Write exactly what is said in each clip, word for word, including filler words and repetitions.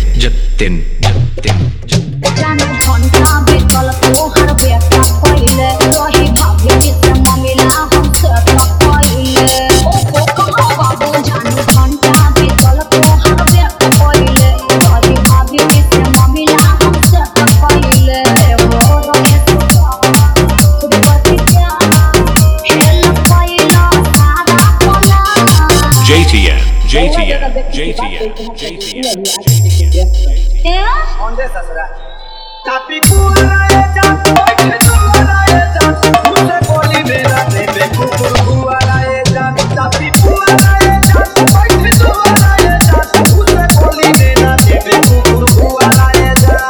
जतिन जतिन जाने घंटा बेकल तोहर बेटा पहिले रही भाभी से ममिला हमसे पहिले ओ ओ कहो बाबू जाने घंटा बेकल तोहर बेटा पहिले रही भाभी से ममिला हमसे पहिले वो रहे तो खुद पति क्या खेल पहिले सारा कोला J T M J T M J T M J T M ए onde sasra tapi puara ja oithe puara ja mujhe goli mera debe kukur puara ja tapi puara ja oithe puara ja mujhe goli mera debe kukur puara ja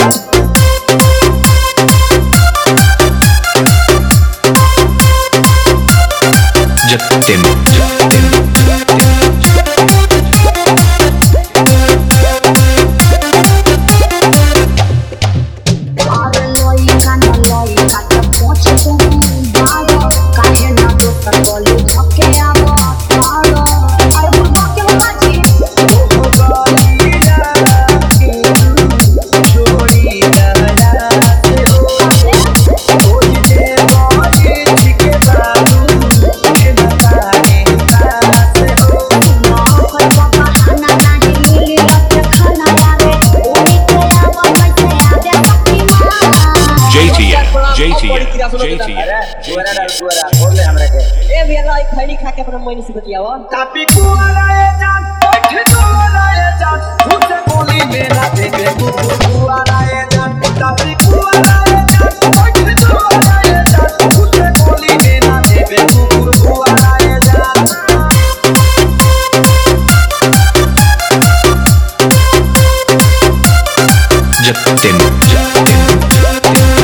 Jatin Jatin J T M J T M पुआरा डाल पुआरा बोल ले हमरा के ए भैया एक खैनी खा के अपना मोइनी से बतियावा tapi puara ja oithe puara ja mujhe goli mera debe kukur puara ja tapi puara ja oithe puara ja mujhe goli mera debe kukur puara ja Jatin Jatin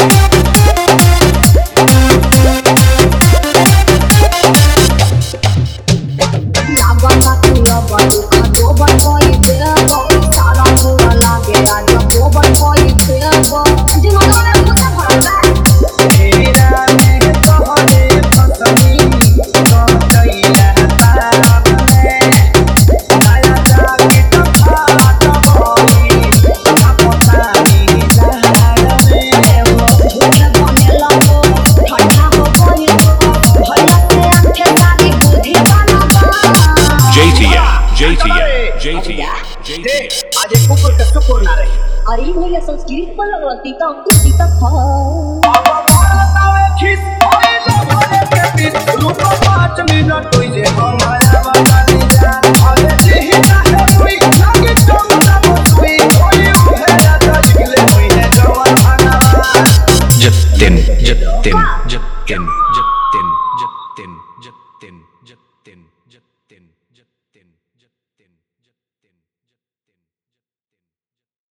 J T M J T M J T M J T M आज एक कुकुर का सुकुर ना रही अरे भैया संस्कृत पर लगती तो हमको सीता था बाबा भारत आवे खिस ओइले भरे के बीच रूप पाँच मिनट होई जे हमारा बतानी जा अरे जी चाहे कोई लगे चमना मोई कोई उहे राजा निकले होई है जवान भागवा जतिन जतिन जतिन